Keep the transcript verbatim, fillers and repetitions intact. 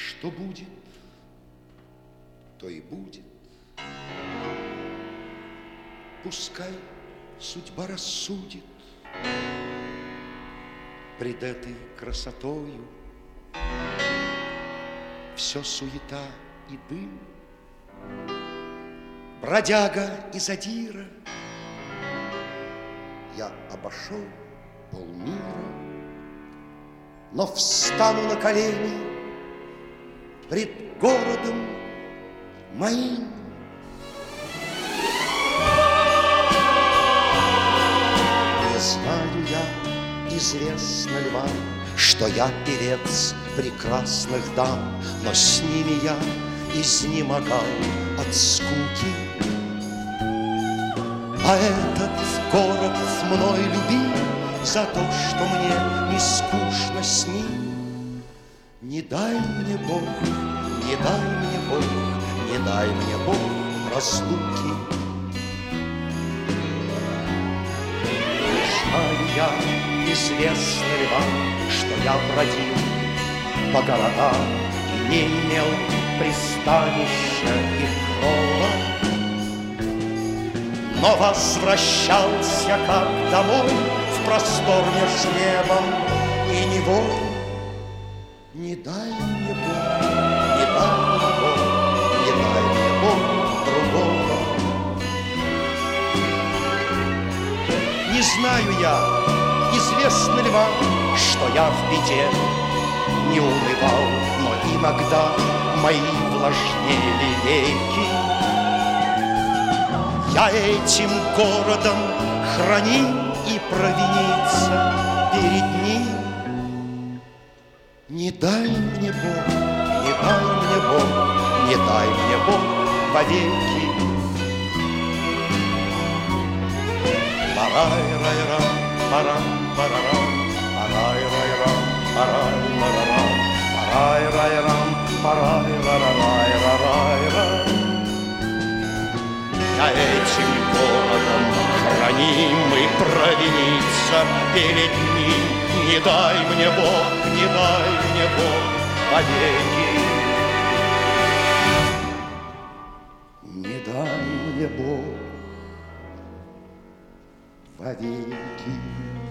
Что будет, то и будет. Пускай судьба рассудит пред этой красотою. Все суета и дым, бродяга и задира. Я обошел полмира, но встану на колени пред городом моим. Не знаю я, известно ли вам, что я певец прекрасных дам, но с ними я изнемогал от скуки. А этот город мной любим за то, что мне не скучно с ним. Не дай мне Бог, не дай мне Бог, не дай мне Бог разлуки. Не знаю я, известно ли вам, что я бродил по городам и не имел пристанища и крова, но возвращался как домой в простор меж небом и невой. Не дай мне Бог, не дай мне Бог, не дай мне Бог другого. Не знаю я, известно ли вам, что я в беде не унывал, но иногда мои влажнели веки. Я этим городом храним и провиниться перед ним. Не дай мне Бог, не дай мне Бог, не дай мне Бог вовеки. Парай-рай-рам, парам-парарам, парай-рай-рам, парай-рай-рам, парай-рай-рам, парай-рай-рай-рай-рай. Я этим городом храним и провиниться перед ним. Не дай мне Бог, не дай мне Бог вовеки. Не дай мне Бог вовеки.